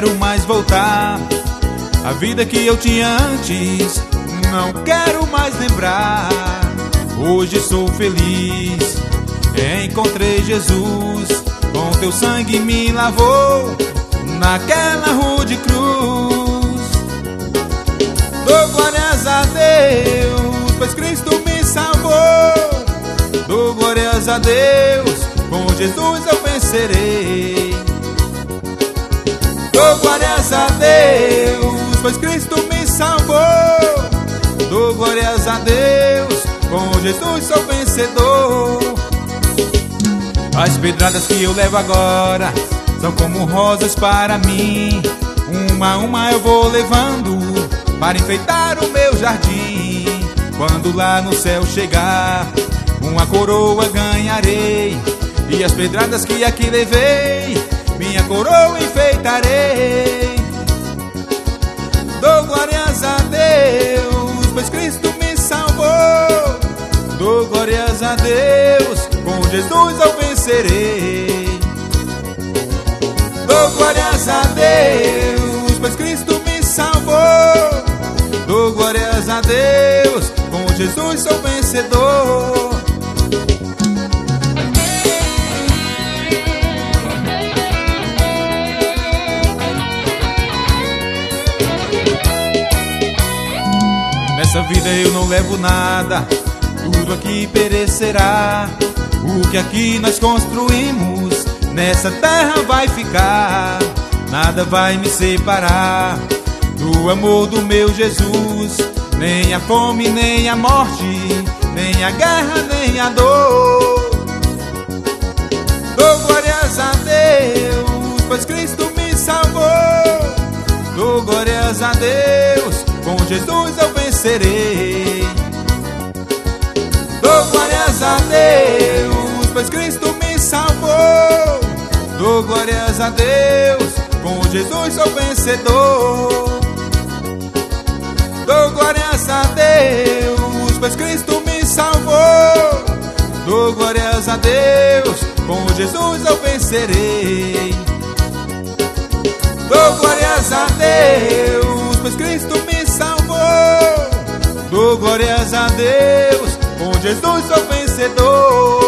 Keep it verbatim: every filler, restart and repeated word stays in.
quero mais voltar à vida que eu tinha antes, não quero mais lembrar. Hoje sou feliz, encontrei Jesus, com teu sangue me lavou naquela rude cruz. Dou glórias a Deus, pois Cristo me salvou. Dou glórias a Deus, com Jesus eu vencerei. Dou glórias a Deus, pois Cristo me salvou. Dou glórias a Deus, com Jesus sou vencedor. As pedradas que eu levo agora são como rosas para mim. Uma a uma eu vou levando para enfeitar o meu jardim. Quando lá no céu chegar, uma coroa ganharei, e as pedradas que aqui levei, minha coroa enfeitarei. Dou glórias a Deus, pois Cristo me salvou. Dou glórias a Deus, com Jesus eu vencerei. Dou glórias a Deus, pois Cristo me salvou. Dou glórias a Deus, com Jesus sou vencedor. Nessa vida eu não levo nada, tudo aqui perecerá. O que aqui nós construímos, nessa terra vai ficar. Nada vai me separar do amor do meu Jesus. Nem a fome, nem a morte, nem a guerra, nem a dor. Dou glórias a Deus, pois Cristo me salvou. Dou glórias a Deus, com Jesus eu vencerei. Dou glórias a Deus, pois Cristo me salvou. Dou glórias a Deus, com Jesus sou vencedor. Dou glórias a Deus, pois Cristo me salvou. Dou glórias a Deus, com Jesus eu vencerei. Dou glórias a Deus, pois Cristo me salvou. Dou glórias a Deus, com Jesus sou vencedor.